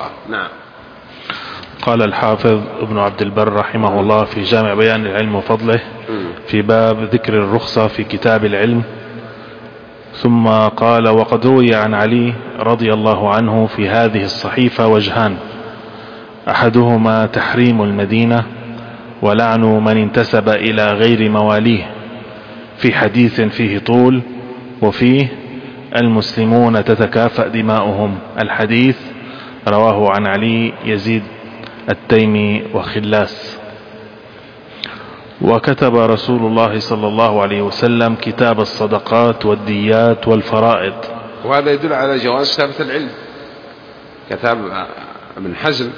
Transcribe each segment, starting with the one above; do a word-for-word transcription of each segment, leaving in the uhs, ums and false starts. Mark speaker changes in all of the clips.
Speaker 1: الله. نعم.
Speaker 2: قال الحافظ ابن عبد البر رحمه الله في جامع بيان العلم وفضله في باب ذكر الرخصة في كتاب العلم، ثم قال: وقد روي عن علي رضي الله عنه في هذه الصحيفة وجهان: أحدهما تحريم المدينة ولعن من انتسب إلى غير مواليه، في حديث فيه طول، وفيه المسلمون تتكافأ دماؤهم، الحديث رواه عن علي يزيد التيمي وخلاس. وكتب رسول الله صلى الله عليه وسلم كتاب الصدقات والديات والفرائض.
Speaker 1: وهذا يدل على جواز كتابة العلم. كتاب ابن حزم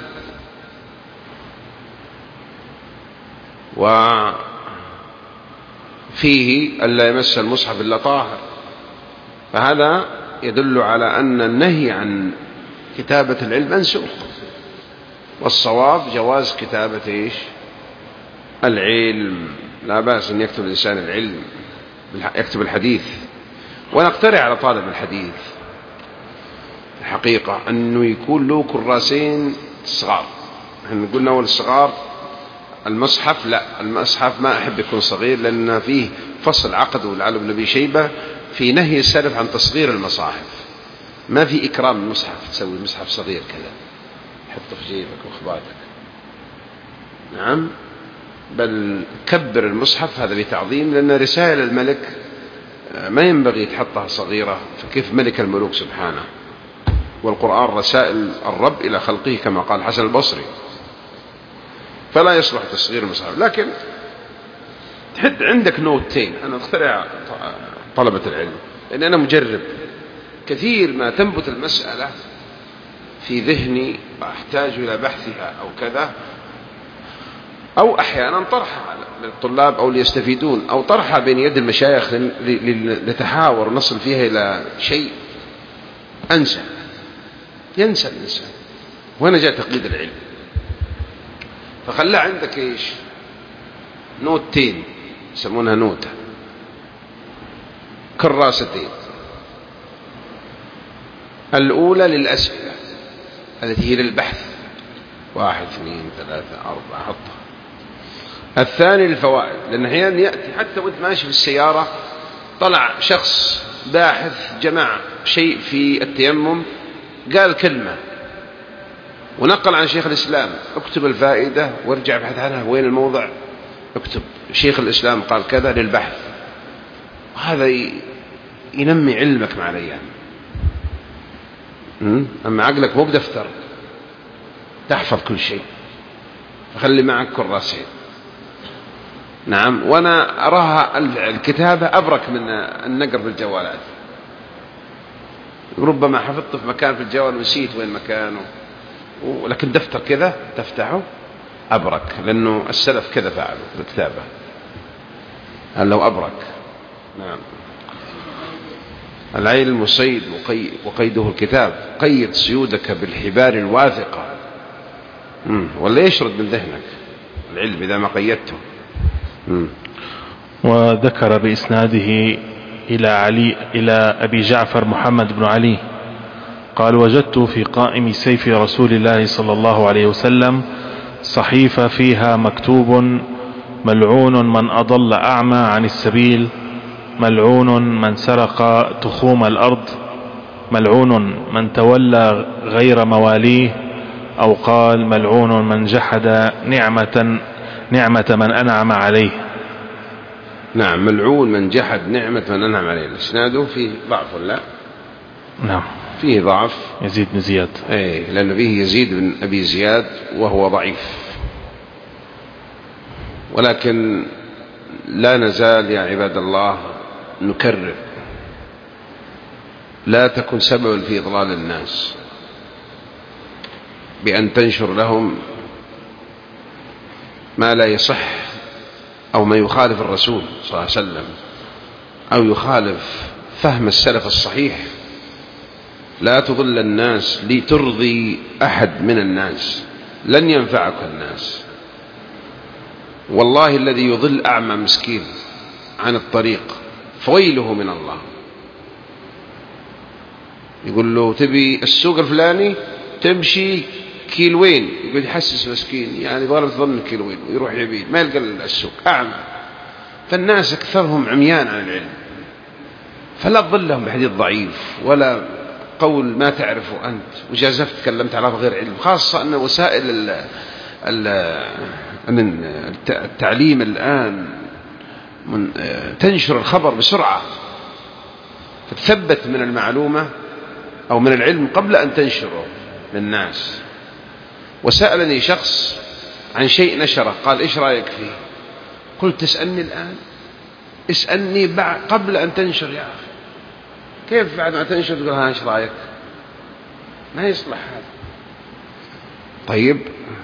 Speaker 1: وفيه ألا يمس المصحف إلا طاهر، فهذا يدل على أن النهي عن كتابة العلم منسوخ، والصواب جواز كتابة إيش؟ العلم. لا بأس أن يكتب الإنسان العلم، يكتب الحديث. ونقترح على طالب الحديث الحقيقة أنه يكون له كراسين صغار. احنا قلنا أول الصغار المصحف، لا، المصحف ما أحب يكون صغير، لأن فيه فصل عقد والعلم بن أبي شيبة في نهي السلف عن تصغير المصاحف. ما في إكرام المصحف تسوي المصحف صغير كذا حطه في جيبك وأخباتك، نعم، بل كبر المصحف، هذا بتعظيم، لأن رسائل الملك ما ينبغي تحطها صغيرة، فكيف ملك الملوك سبحانه، والقرآن رسائل الرب إلى خلقه كما قال حسن البصري، فلا يصلح تصغير المصحف. لكن تحد عندك نوتين. أنا أخترع طلبة العلم لأن أنا مجرب، كثير ما تنبت المسألة في ذهني وأحتاج إلى بحثها أو كذا، أو أحيانا طرحها للطلاب أو ليستفيدون، أو طرحها بين يد المشايخ لنتحاور ونصل فيها إلى شيء، أنسى، ينسى الإنسان. وهنا جاء تقليد العلم. فخلى عندك إيش؟ نوتين يسمونها نوتة، كراستين. الأولى للأسئلة التي هي للبحث، واحد اثنين ثلاثة أربعة، حطها. الثاني للفوائد، لأن أحيانا يأتي حتى وانت ماشي في السيارة طلع شخص باحث جمع شيء في التيمم، قال كلمة ونقل عن شيخ الإسلام، اكتب الفائدة وارجع ابحث عنها، وين الموضع، اكتب شيخ الإسلام قال كذا للبحث. هذا ينمي علمك مع الأيام. أما عقلك مو بدفتر تحفظ كل شيء، فخلي معك كراسين. نعم. وأنا أراها الكتابة أبرك من النقر بالجوالات. ربما حفظت في مكان في الجوال ونسيت وين مكانه، ولكن دفتر كذا تفتحه أبرك، لأنه السلف كذا فعلوا بالكتابة، هل لو أبرك. نعم. العلم صيد وقيده الكتاب، قيد صيودك بالحبال الواثقة، ولا يشرد من ذهنك العلم إذا ما قيدته. مم.
Speaker 2: وذكر بإسناده إلى علي إلى أبي جعفر محمد بن علي قال: وجدت في قائم سيف رسول الله صلى الله عليه وسلم صحيفة فيها مكتوب: ملعون من أضل أعمى عن السبيل، ملعون من سرق تخوم الأرض، ملعون من تولى غير مواليه، أو قال: ملعون من جحد نعمة نعمة من أنعم عليه.
Speaker 1: نعم. ملعون من جحد نعمة من أنعم عليه. الإسناد فيه ضعف ولا؟
Speaker 2: نعم
Speaker 1: فيه ضعف.
Speaker 2: يزيد بن زياد.
Speaker 1: ايه، لأن فيه يزيد بن أبي زياد وهو ضعيف. ولكن لا نزال يا عباد الله نكرر: لا تكن سببا في إضلال الناس بأن تنشر لهم ما لا يصح أو ما يخالف الرسول صلى الله عليه وسلم أو يخالف فهم السلف الصحيح. لا تضل الناس لترضي أحد من الناس، لن ينفعك الناس. والله الذي يضل أعمى مسكين عن الطريق فويله من الله. يقول له: تبي السوق الفلاني؟ تمشي كيلوين يقول يحسس مسكين يعني ضرب تظن كيلوين ويروح يبيد ما يلقى السوق أعمى. فالناس أكثرهم عميان عن العلم، فلا تظلهم بحديث ضعيف ولا قول ما تعرفه أنت وجازفت تكلمت على غير علم، خاصة أن وسائل ال ال التعليم الآن من تنشر الخبر بسرعة فتثبت من المعلومة أو من العلم قبل أن تنشره للناس. وسألني شخص عن شيء نشره قال إيش رأيك فيه؟ قلت تسألني الآن؟ اسألني بعد قبل أن تنشر يا أخي. كيف بعد ما تنشر تقول ها إيش رأيك؟ ما يصلح هذا. طيب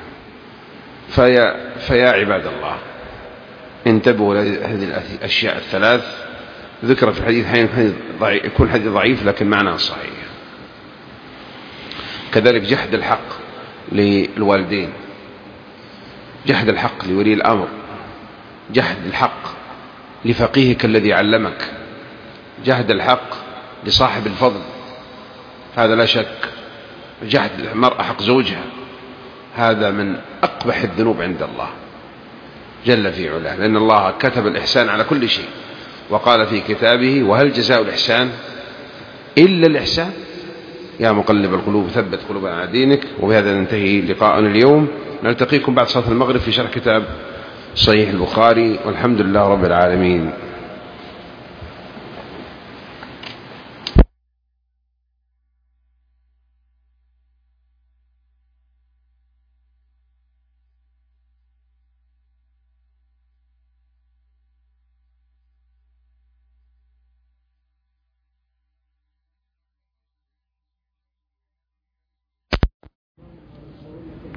Speaker 1: فيا, فيا عباد الله انتبهوا لهذه الأشياء الثلاث ذكر في الحديث، حين يكون حديث ضعيف لكن معناه صحيح. كذلك جحد الحق للوالدين، جحد الحق لولي الأمر، جحد الحق لفقيهك الذي علمك، جحد الحق لصاحب الفضل، هذا لا شك. جحد المرأة حق زوجها هذا من أقبح الذنوب عند الله جل في علاه، لأن الله كتب الإحسان على كل شيء وقال في كتابه وهل جزاء الإحسان إلا الإحسان. يا مقلب القلوب ثبت قلوبنا على دينك. وبهذا ننتهي لقاءنا اليوم، نلتقيكم بعد صلاة المغرب في شرح كتاب صحيح البخاري، والحمد لله رب العالمين.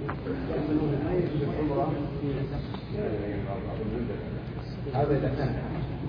Speaker 3: هذا إذا كان